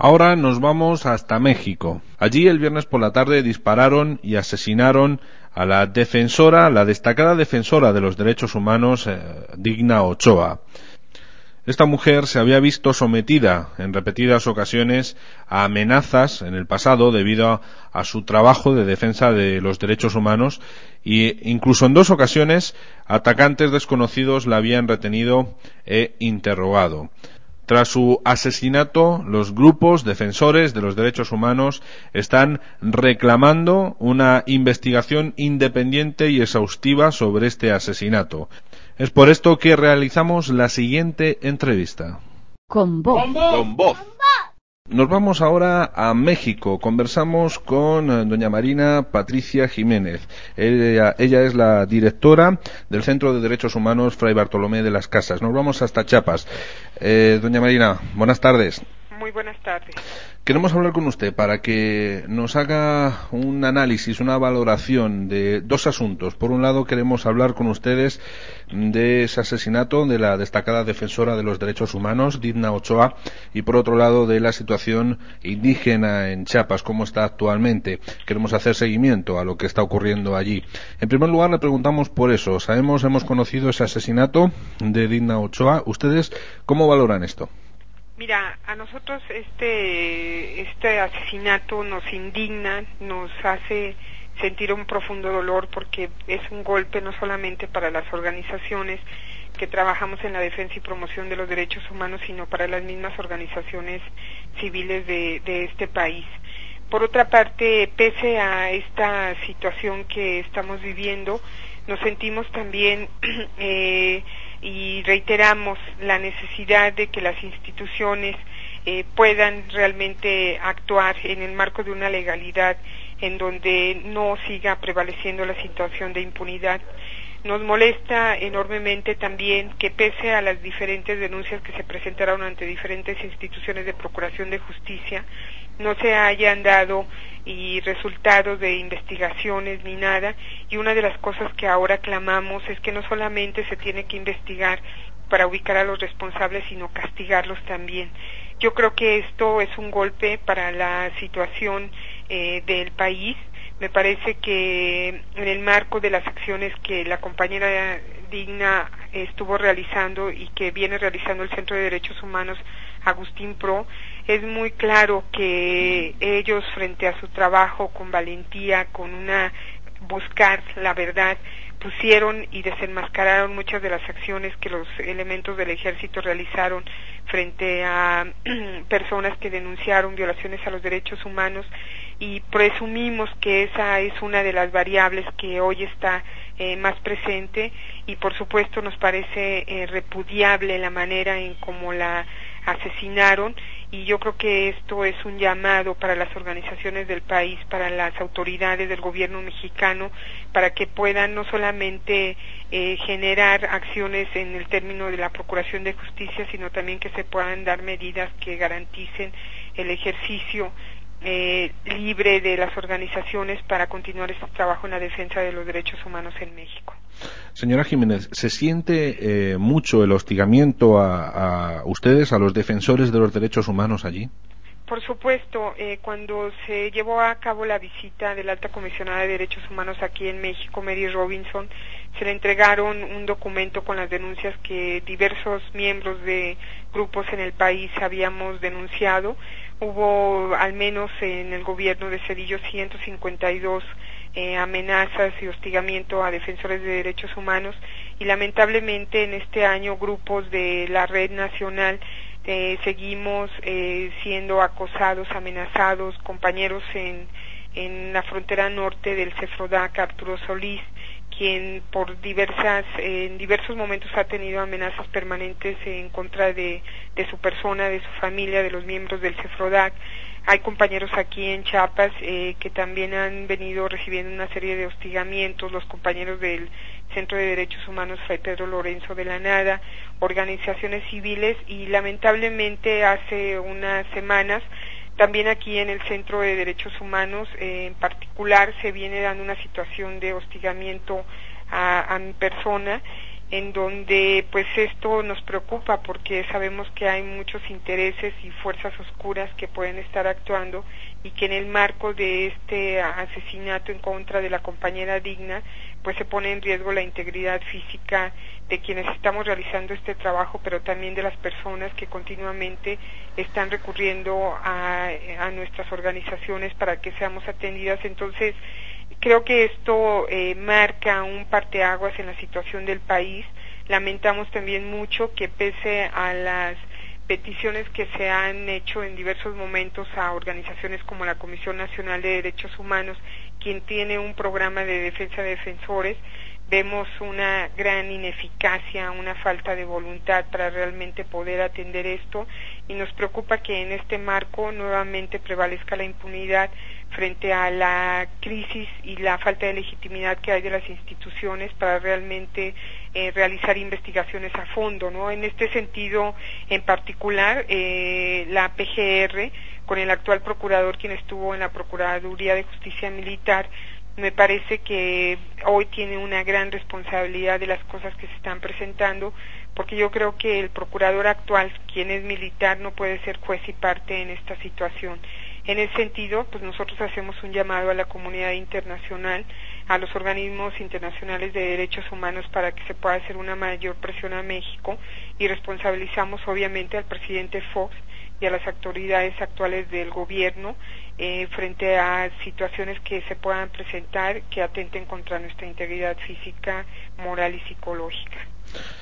Ahora nos vamos hasta México. Allí el viernes por la tarde dispararon y asesinaron a la destacada defensora de los derechos humanos, Digna Ochoa. Esta mujer se había visto sometida en repetidas ocasiones a amenazas en el pasado debido a su trabajo de defensa de los derechos humanos e incluso en 2 ocasiones atacantes desconocidos la habían retenido e interrogado. Tras su asesinato, los grupos defensores de los derechos humanos están reclamando una investigación independiente y exhaustiva sobre este asesinato. Es por esto que realizamos la siguiente entrevista. Con voz. Con voz. Nos vamos ahora a México. Conversamos con doña Marina Patricia Jiménez. Ella es la directora del Centro de Derechos Humanos Fray Bartolomé de las Casas. Nos vamos hasta Chiapas. Doña Marina, buenas tardes. Muy buenas tardes. Queremos hablar con usted para que nos haga un análisis, una valoración de 2 asuntos. Por un lado, queremos hablar con ustedes de ese asesinato de la destacada defensora de los derechos humanos, Digna Ochoa, y por otro lado, de la situación indígena en Chiapas, cómo está actualmente. Queremos hacer seguimiento a lo que está ocurriendo allí. En primer lugar, le preguntamos por eso. Hemos conocido ese asesinato de Digna Ochoa. ¿Ustedes cómo valoran esto? Mira, a nosotros este asesinato nos indigna, nos hace sentir un profundo dolor porque es un golpe no solamente para las organizaciones que trabajamos en la defensa y promoción de los derechos humanos, sino para las mismas organizaciones civiles de este país. Por otra parte, pese a esta situación que estamos viviendo, nos sentimos también y reiteramos la necesidad de que las instituciones puedan realmente actuar en el marco de una legalidad en donde no siga prevaleciendo la situación de impunidad. Nos molesta enormemente también que pese a las diferentes denuncias que se presentaron ante diferentes instituciones de procuración de justicia, no se hayan dado resultados de investigaciones ni nada, y una de las cosas que ahora clamamos es que no solamente se tiene que investigar para ubicar a los responsables, sino castigarlos también. Yo creo que esto es un golpe para la situación del país. Me parece que en el marco de las acciones que la compañera Digna estuvo realizando y que viene realizando el Centro de Derechos Humanos Agustín Pro, es muy claro que ellos, frente a su trabajo con valentía, con buscar la verdad, pusieron y desenmascararon muchas de las acciones que los elementos del ejército realizaron frente a personas que denunciaron violaciones a los derechos humanos, y presumimos que esa es una de las variables que hoy está más presente, y por supuesto nos parece repudiable la manera en cómo la asesinaron, y yo creo que esto es un llamado para las organizaciones del país, para las autoridades del gobierno mexicano, para que puedan no solamente generar acciones en el término de la procuración de justicia, sino también que se puedan dar medidas que garanticen el ejercicio libre de las organizaciones para continuar este trabajo en la defensa de los derechos humanos en México. Señora Jiménez, ¿se siente mucho el hostigamiento a ustedes, a los defensores de los derechos humanos allí? Por supuesto, cuando se llevó a cabo la visita de la Alta Comisionada de Derechos Humanos aquí en México, Mary Robinson, se le entregaron un documento con las denuncias que diversos miembros de grupos en el país habíamos denunciado. Hubo, al menos en el gobierno de Cedillo, 152 amenazas y hostigamiento a defensores de derechos humanos, y lamentablemente en este año grupos de la Red Nacional seguimos siendo acosados, amenazados. Compañeros en la frontera norte del CEFRODAC, Arturo Solís, quien en diversos momentos ha tenido amenazas permanentes en contra de su persona, de su familia, de los miembros del CEFRODAC. Hay compañeros aquí en Chiapas que también han venido recibiendo una serie de hostigamientos, los compañeros del Centro de Derechos Humanos Fray Pedro Lorenzo de la Nada, organizaciones civiles, y lamentablemente hace unas semanas también aquí en el Centro de Derechos Humanos en particular se viene dando una situación de hostigamiento a mi persona, en donde pues esto nos preocupa porque sabemos que hay muchos intereses y fuerzas oscuras que pueden estar actuando y que en el marco de este asesinato en contra de la compañera Digna pues se pone en riesgo la integridad física de quienes estamos realizando este trabajo, pero también de las personas que continuamente están recurriendo a nuestras organizaciones para que seamos atendidas. Entonces creo que esto marca un parteaguas en la situación del país. Lamentamos también mucho que pese a las peticiones que se han hecho en diversos momentos a organizaciones como la Comisión Nacional de Derechos Humanos, quien tiene un programa de defensa de defensores, vemos una gran ineficacia, una falta de voluntad para realmente poder atender esto, y nos preocupa que en este marco nuevamente prevalezca la impunidad frente a la crisis y la falta de legitimidad que hay de las instituciones para realmente realizar investigaciones a fondo, ¿no? En este sentido, en particular, la PGR, con el actual procurador, quien estuvo en la Procuraduría de Justicia Militar, me parece que hoy tiene una gran responsabilidad de las cosas que se están presentando, porque yo creo que el procurador actual, quien es militar, no puede ser juez y parte en esta situación. En ese sentido, pues nosotros hacemos un llamado a la comunidad internacional, a los organismos internacionales de derechos humanos para que se pueda hacer una mayor presión a México, y responsabilizamos obviamente al presidente Fox y a las autoridades actuales del gobierno frente a situaciones que se puedan presentar que atenten contra nuestra integridad física, moral y psicológica.